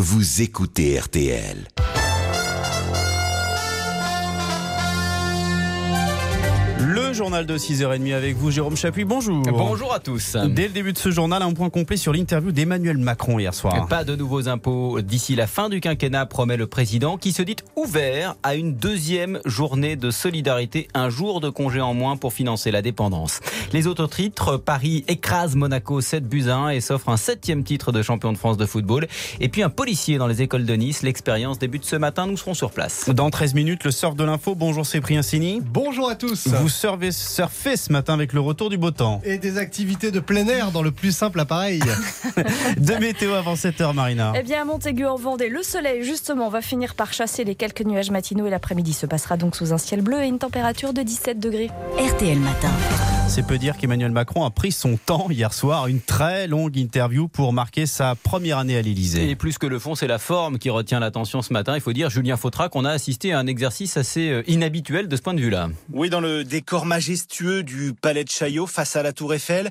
vous écoutez RTL. Le journal de 6h30 avec vous, Jérôme Chapuis, bonjour. Bonjour à tous. Dès le début de ce journal, un point complet sur l'interview d'Emmanuel Macron hier soir. Pas de nouveaux impôts d'ici la fin du quinquennat, promet le président, qui se dit ouvert à une deuxième journée de solidarité, un jour de congé en moins pour financer la dépendance. Les autres titres, Paris écrase Monaco 7-1 et s'offre un 7e titre de champion de France de football. Et puis un policier dans les écoles de Nice. L'expérience débute ce matin, nous serons sur place. Dans 13 minutes, le surf de l'info. Bonjour Cyprien Sini. Bonjour à tous. Vous surfez ce matin avec le retour du beau temps. Et des activités de plein air dans le plus simple appareil. De météo avant 7h, Marina. Eh bien, à Montaigu en Vendée, le soleil, justement, va finir par chasser les quelques nuages matinaux et l'après-midi se passera donc sous un ciel bleu et une température de 17 degrés. RTL Matin. C'est peu dire qu'Emmanuel Macron a pris son temps hier soir, une très longue interview pour marquer sa première année à l'Élysée. Et plus que le fond, c'est la forme qui retient l'attention ce matin. Il faut dire, Julien Fautra, qu'on a assisté à un exercice assez inhabituel de ce point de vue-là. Oui, dans le décor majestueux du Palais de Chaillot face à la Tour Eiffel,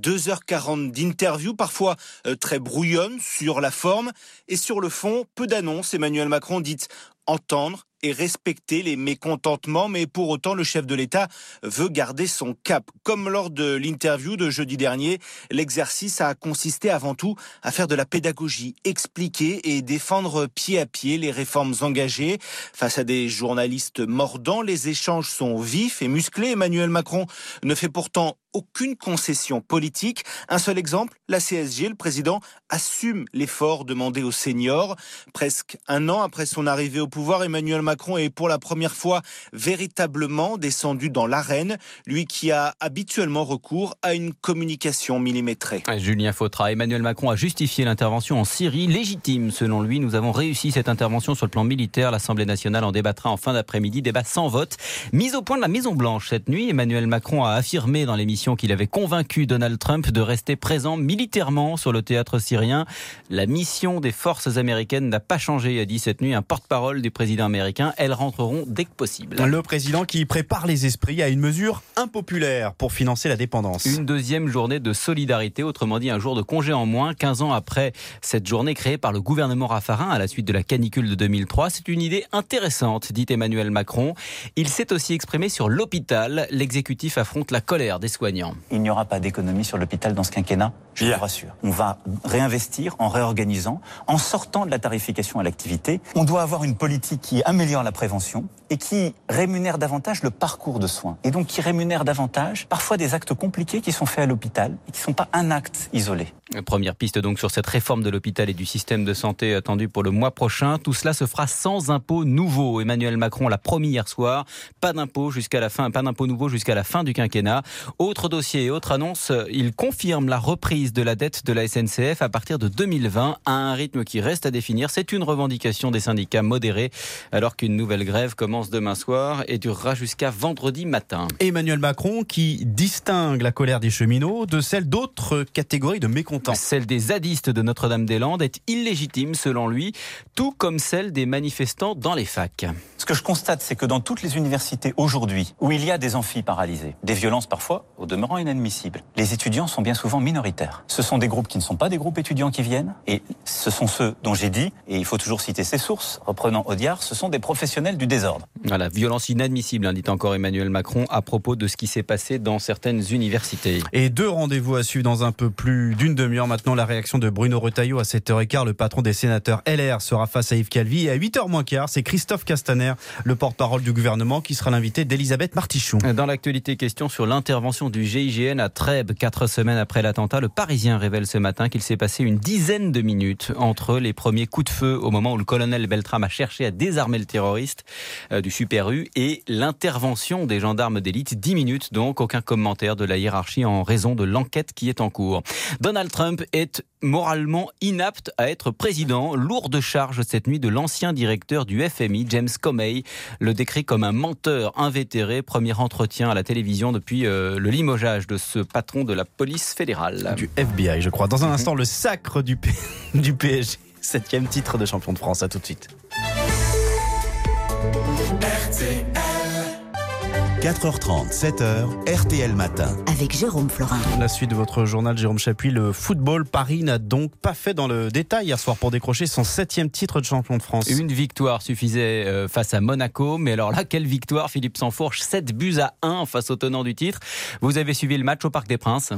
2h40 d'interview, parfois très brouillonne sur la forme et sur le fond, peu d'annonces. Emmanuel Macron dit entendre et respecter les mécontentements, mais pour autant le chef de l'État veut garder son cap. Comme lors de l'interview de jeudi dernier, l'exercice a consisté avant tout à faire de la pédagogie, expliquer et défendre pied à pied les réformes engagées. Face à des journalistes mordants, les échanges sont vifs et musclés. Emmanuel Macron ne fait pourtant aucune concession politique. Un seul exemple, la CSG, le président assume l'effort demandé aux seniors. Presque un an après son arrivée au pouvoir, Emmanuel Macron est pour la première fois véritablement descendu dans l'arène, lui qui a habituellement recours à une communication millimétrée. Julien Fautra, Emmanuel Macron a justifié l'intervention en Syrie, légitime selon lui. Nous avons réussi cette intervention sur le plan militaire. L'Assemblée nationale en débattra en fin d'après-midi, débat sans vote. Mise au point de la Maison-Blanche cette nuit, Emmanuel Macron a affirmé dans l'émission qu'il avait convaincu Donald Trump de rester présent militairement sur le théâtre syrien. La mission des forces américaines n'a pas changé, a dit cette nuit un porte-parole du président américain. Elles rentreront dès que possible. Le président qui prépare les esprits à une mesure impopulaire pour financer la dépendance. Une deuxième journée de solidarité, autrement dit un jour de congé en moins, 15 ans après cette journée créée par le gouvernement Raffarin à la suite de la canicule de 2003. C'est une idée intéressante, dit Emmanuel Macron. Il s'est aussi exprimé sur l'hôpital. L'exécutif affronte la colère des soignants. Il n'y aura pas d'économie sur l'hôpital dans ce quinquennat, je vous rassure. On va réinvestir en réorganisant, en sortant de la tarification à l'activité. On doit avoir une politique qui améliore la prévention et qui rémunère davantage le parcours de soins. Et donc qui rémunère davantage parfois des actes compliqués qui sont faits à l'hôpital et qui ne sont pas un acte isolé. Première piste donc sur cette réforme de l'hôpital et du système de santé attendue pour le mois prochain. Tout cela se fera sans impôt nouveau. Emmanuel Macron l'a promis hier soir. Pas d'impôt nouveau jusqu'à la fin du quinquennat. Autre dossier et autre annonce, il confirme la reprise de la dette de la SNCF à partir de 2020 à un rythme qui reste à définir. C'est une revendication des syndicats modérés alors qu'une nouvelle grève commence demain soir et durera jusqu'à vendredi matin. Emmanuel Macron qui distingue la colère des cheminots de celle d'autres catégories de mécontents. Celle des zadistes de Notre-Dame-des-Landes est illégitime selon lui, tout comme celle des manifestants dans les facs. Ce que je constate, c'est que dans toutes les universités aujourd'hui, où il y a des amphis paralysés, des violences parfois au demeurant inadmissibles, les étudiants sont bien souvent minoritaires. Ce sont des groupes qui ne sont pas des groupes étudiants qui viennent, et ce sont ceux dont j'ai dit, et il faut toujours citer ses sources, reprenant Audiard, ce sont des professionnels du désordre. Voilà, violence inadmissible, dit encore Emmanuel Macron à propos de ce qui s'est passé dans certaines universités. Et deux rendez-vous à suivre dans un peu plus d'une demi-heure maintenant. La réaction de Bruno Retailleau à 7h15. Le patron des sénateurs LR sera face à Yves Calvi. Et à 8h moins quart, c'est Christophe Castaner, le porte-parole du gouvernement, qui sera l'invité d'Elisabeth Martichoux. Dans l'actualité, question sur l'intervention du GIGN à Trèbes. 4 semaines après l'attentat, le Parisien révèle ce matin qu'il s'est passé une dizaine de minutes entre les premiers coups de feu au moment où le colonel Beltrame a cherché à désarmer le terroriste du Super U et l'intervention des gendarmes d'élite. 10 minutes donc, aucun commentaire de la hiérarchie en raison de l'enquête qui est en cours. Donald Trump est moralement inapte à être président. Lourde charge cette nuit de l'ancien directeur du FMI, James Comey, le décrit comme un menteur invétéré. Premier entretien à la télévision depuis le limogeage de ce patron de la police fédérale. Du FBI, je crois. Dans un instant, le sacre du PSG. 7e titre de champion de France. À tout de suite. 4h30, 7h, RTL Matin. Avec Jérôme Florin. La suite de votre journal, Jérôme Chapuis. Le football, Paris n'a donc pas fait dans le détail hier soir pour décrocher son 7e titre de champion de France. Une victoire suffisait face à Monaco, mais alors là, quelle victoire, Philippe Sansfourche, 7-1 face au tenant du titre. Vous avez suivi le match au Parc des Princes.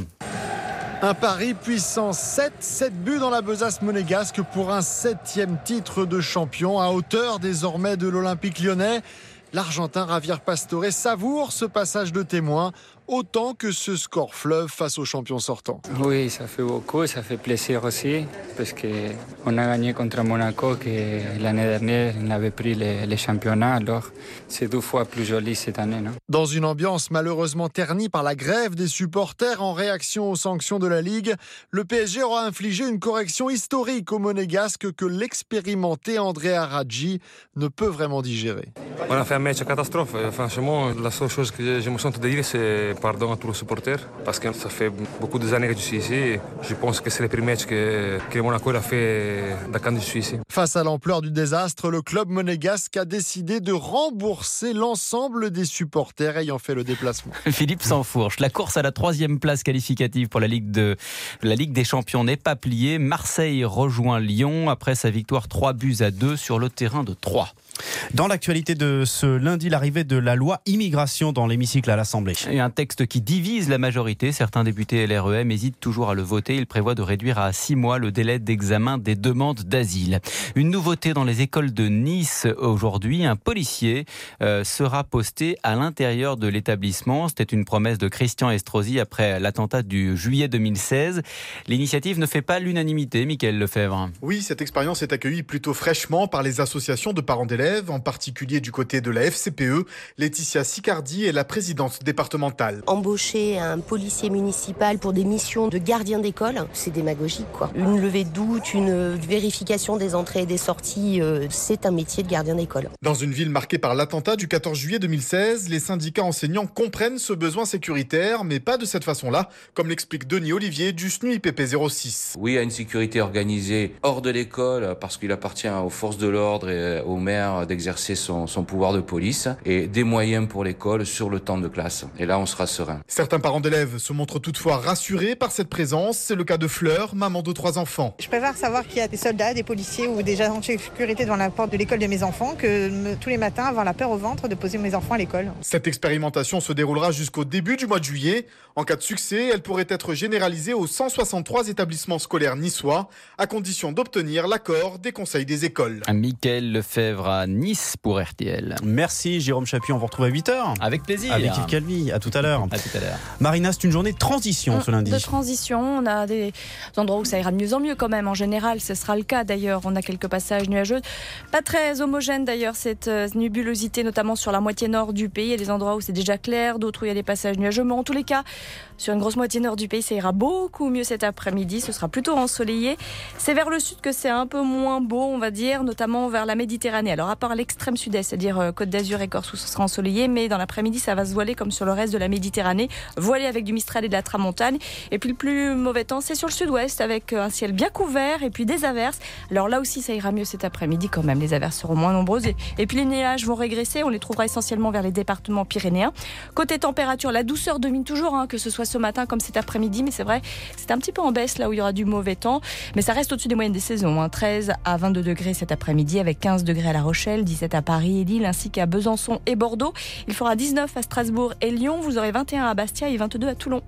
Un pari puissant, 7 buts dans la besace monégasque pour un 7e titre de champion à hauteur désormais de l'Olympique lyonnais. L'Argentin Javier Pastore savoure ce passage de témoin autant que ce score fleuve face aux champions sortants. Oui, ça fait beaucoup, ça fait plaisir aussi parce qu'on a gagné contre Monaco que l'année dernière on avait pris les championnats, alors c'est 2 fois plus joli cette année. Non? Dans une ambiance malheureusement ternie par la grève des supporters en réaction aux sanctions de la Ligue, le PSG aura infligé une correction historique au Monégasque que l'expérimenté André Aradji ne peut vraiment digérer. On a fait un match catastrophe. Franchement, la seule chose que je me sens de dire, c'est pardon à tous les supporters, parce que ça fait beaucoup d'années que je suis ici. Je pense que c'est le premier match que Monaco a fait quand je suis ici. Face à l'ampleur du désastre, le club monégasque a décidé de rembourser l'ensemble des supporters ayant fait le déplacement. Philippe Sansfourche, la course à la 3e place qualificative pour la Ligue des Champions n'est pas pliée. Marseille rejoint Lyon après sa victoire 3-2 sur le terrain de Troyes. Dans l'actualité de ce lundi, l'arrivée de la loi immigration dans l'hémicycle à l'Assemblée. Et un texte qui divise la majorité. Certains députés LREM hésitent toujours à le voter. Il prévoit de réduire à 6 mois le délai d'examen des demandes d'asile. Une nouveauté dans les écoles de Nice aujourd'hui. Un policier sera posté à l'intérieur de l'établissement. C'était une promesse de Christian Estrosi après l'attentat du juillet 2016. L'initiative ne fait pas l'unanimité, Mickaël Lefebvre. Oui, cette expérience est accueillie plutôt fraîchement par les associations de parents d'élèves, en particulier du côté de la FCPE. Laetitia Sicardi est la présidente départementale. Embaucher un policier municipal pour des missions de gardien d'école, c'est démagogique, quoi. Une levée de doute, une vérification des entrées et des sorties, c'est un métier de gardien d'école. Dans une ville marquée par l'attentat du 14 juillet 2016, les syndicats enseignants comprennent ce besoin sécuritaire, mais pas de cette façon-là, comme l'explique Denis Olivier du SNUIPP 06. Oui, à une sécurité organisée hors de l'école, parce qu'il appartient aux forces de l'ordre et aux maires d'exercer son pouvoir de police, et des moyens pour l'école sur le temps de classe. Et là, on sera serein. Certains parents d'élèves se montrent toutefois rassurés par cette présence. C'est le cas de Fleur, maman de 3 enfants. Je préfère savoir qu'il y a des soldats, des policiers ou des agents de sécurité devant la porte de l'école de mes enfants que tous les matins avoir la peur au ventre de poser mes enfants à l'école. Cette expérimentation se déroulera jusqu'au début du mois de juillet. En cas de succès, elle pourrait être généralisée aux 163 établissements scolaires niçois, à condition d'obtenir l'accord des conseils des écoles. Mickaël Lefebvre à Nice pour RTL. Merci Jérôme Chapuis, on vous retrouve à 8h. Avec plaisir. Avec Yves Calvi, à tout à l'heure. À tout à l'heure. Marina, c'est une journée de transition ce lundi. De transition, on a des endroits où ça ira de mieux en mieux quand même. En général, ce sera le cas d'ailleurs. On a quelques passages nuageux. Pas très homogène d'ailleurs cette nébulosité, notamment sur la moitié nord du pays. Il y a des endroits où c'est déjà clair, d'autres où il y a des passages nuageux. Mais en tous les cas, sur une grosse moitié nord du pays, ça ira beaucoup mieux cet après-midi. Ce sera plutôt ensoleillé. C'est vers le sud que c'est un peu moins beau, on va dire, notamment vers la Méditerranée. Alors à part l'extrême sud-est, c'est-à-dire Côte d'Azur et Corse où ce sera ensoleillé, mais dans l'après-midi ça va se voiler comme sur le reste de la Méditerranée, voilé avec du Mistral et de la Tramontane. Et puis le plus mauvais temps c'est sur le sud-ouest avec un ciel bien couvert et puis des averses. Alors là aussi ça ira mieux cet après-midi quand même, les averses seront moins nombreuses et puis les nuages vont régresser, on les trouvera essentiellement vers les départements pyrénéens. Côté température, la douceur domine toujours, que ce soit ce matin comme cet après-midi, mais c'est vrai c'est un petit peu en baisse là où il y aura du mauvais temps, mais ça reste au-dessus des moyennes des saisons, 13 à 22 degrés cet après-midi avec 15 degrés à La Rochelle, 17 à Paris et Lille ainsi qu'à Besançon et Bordeaux. Il fera 19 à Strasbourg et Lyon, vous aurez 21 à Bastia et 22 à Toulon.